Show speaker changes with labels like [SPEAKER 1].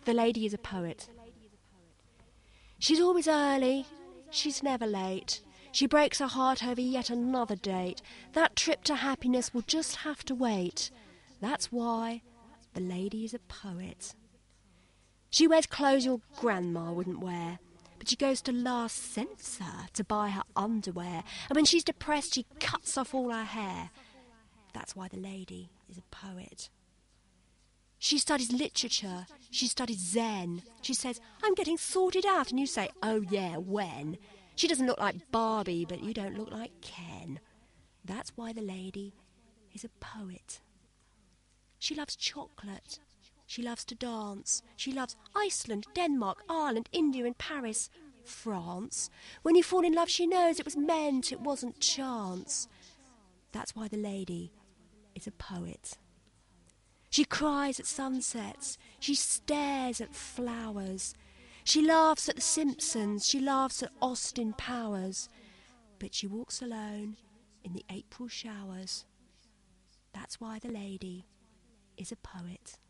[SPEAKER 1] the lady is a poet. She's always early, she's never late. She breaks her heart over yet another date. That trip to happiness will just have to wait. That's why the lady is a poet. She wears clothes your grandma wouldn't wear, but she goes to Last Censor to buy her underwear. And when she's depressed, she cuts off all her hair. That's why the lady is a poet. She studies literature, she studies Zen. She says, I'm getting sorted out, and you say, oh yeah, when? She doesn't look like Barbie, but you don't look like Ken. That's why the lady is a poet. She loves chocolate. She loves to dance. She loves Iceland, Denmark, Ireland, India and Paris, France. When you fall in love, she knows it was meant, it wasn't chance. That's why the lady is a poet. She cries at sunsets. She stares at flowers. She laughs at The Simpsons. She laughs at Austin Powers. But she walks alone in the April showers. That's why the lady is a poet.